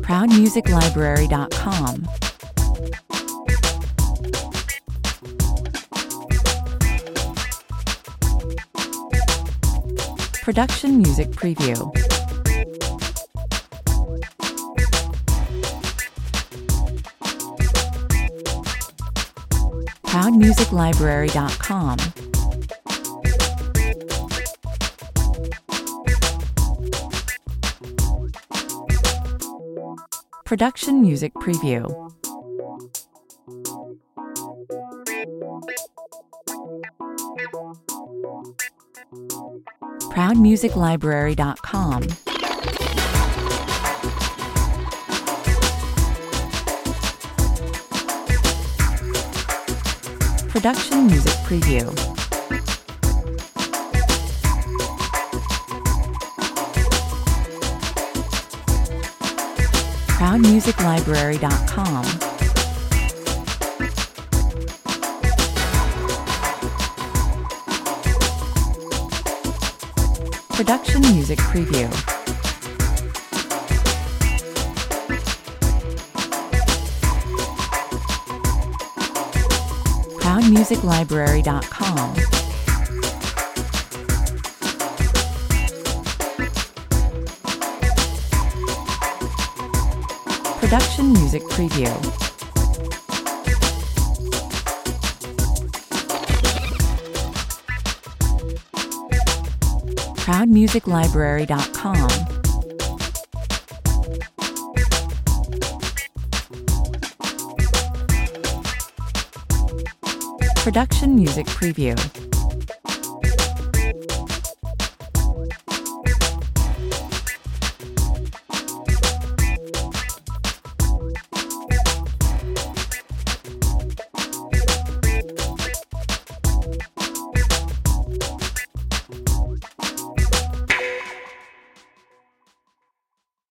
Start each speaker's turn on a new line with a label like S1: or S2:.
S1: ProudMusicLibrary.com. Production Music Preview. ProudMusicLibrary.com. Production Music Preview. ProudMusicLibrary.com. Production Music Preview. ProudMusicLibrary.com. Production Music Preview. ProudMusicLibrary.com. Production Music Preview. ProudMusicLibrary.com. Production Music Preview.